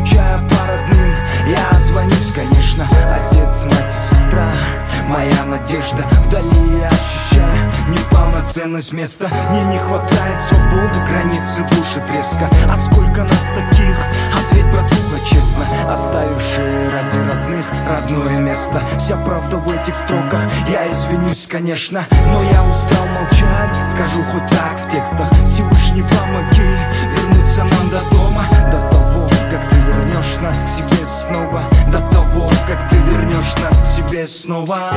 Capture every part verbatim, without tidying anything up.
скучая по родным. Я отзвонюсь, конечно, отец, мать и сестра, моя надежда. Вдали я ощущаю неполноценность места. Мне не хватает свободы, границы души треска. А сколько нас таких? Ответь, братуха, честно, оставившие ради родных родное место. Вся правда в этих строках, я извинюсь, конечно, но я устал молчать, скажу хоть так в текстах. Всевышний, помоги вернуться нам до дома, до того, как ты вернешь нас к себе снова, до того, как ты вернешь нас к себе снова.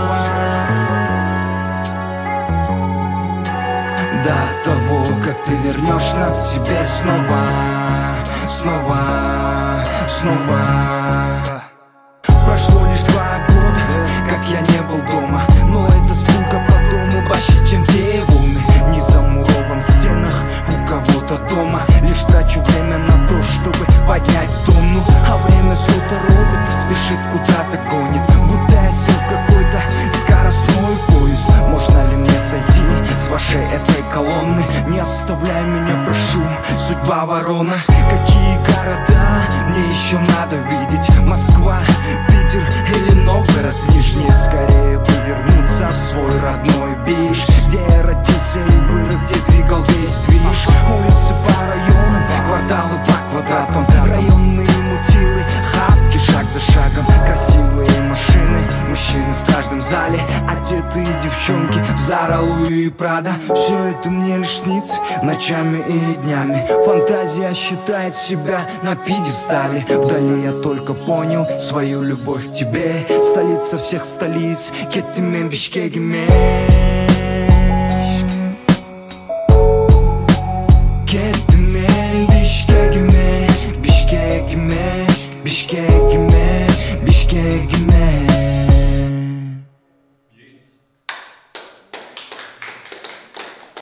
До того, как ты вернешь нас к себе снова, снова, снова. Прошло лишь два года, как я не был дома, но эта скука по дому больше, чем те волны. Не замурован в стенах у кого-то дома, лишь трачу время на то, чтобы поднять тонну. А время все торопит, спешит, куда-то гонит, будто я сел в какой-то скоростной поезд. Можно ли мне сойти с вашей этой колонны? Не оставляй меня, прошу, судьба ворона. Какие города мне еще надо видеть? Москва, Питер или Новгород Нижний? Скорее бы вернуться в свой родной Биш, где я родился и вырос, где двигал весь движ. Улицы по районам, кварталы по квадратам, районные мутилы, хапки шаг за шагом. Красивые машины, мужчины в каждом зале, одетые девчонки в Зара, Луи и Прада. Все это мне лишь снится ночами и днями. Фантазия считает себя на пьедестале. Вдали я только понял свою любовь к тебе. Столица всех столиц, Кетимен, Бишкек, Мен.